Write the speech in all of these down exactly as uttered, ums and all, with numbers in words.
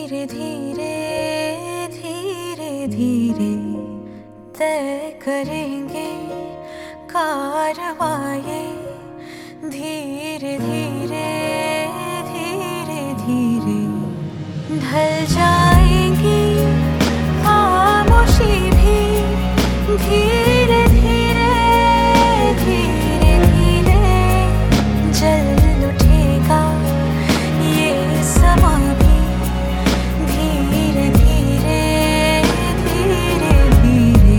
धीरे धीरे धीरे धीरे तय करेंगे कारवां, धीरे धीरे धीरे धीरे ढल जाएंगी खामोशी भी, धीरे धीरे धीरे धीरे जल उठेगा ये समा भी, धीरे धीरे धीरे धीरे।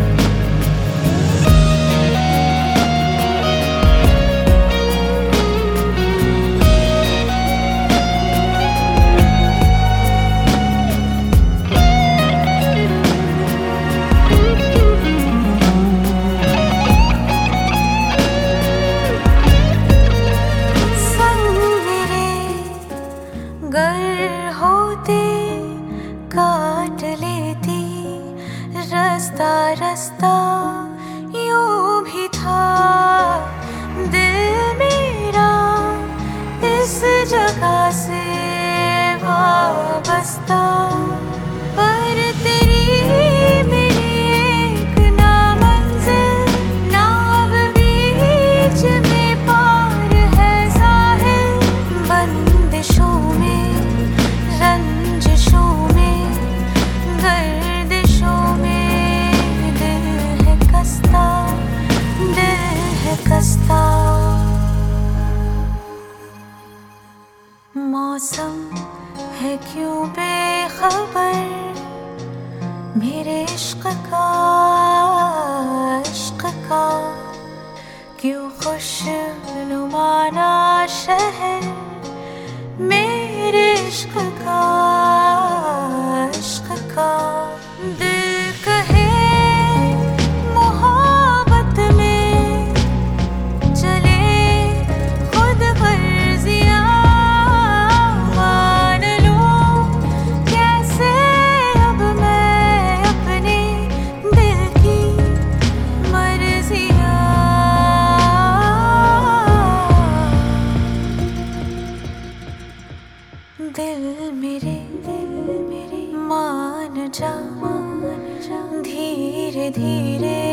गर होते काट लेती रास्ता, रास्ता यूं भी था दिल मेरा इस जगह से वाबस्ता, पर तेरी मेरी एक ना मंजिल, नाव बीच में पार है साहिल, बंदिशों में रंजिशों में गर्दिशों में दिल है कस्ता, दिल है कस्ता। मौसम है क्यों बेखबर मेरे इश्क का, इश्क का क्यों खुशनुमाना शहर मेरे इश्क का, इश्क का। दिल कहे मोहब्बत में चले खुद गर्जियां, मान लूं कैसे अब मैं अपने दिल की मर्जियां। दिल मेरे दिल मेरे मान जा, मान जा धीरे धीरे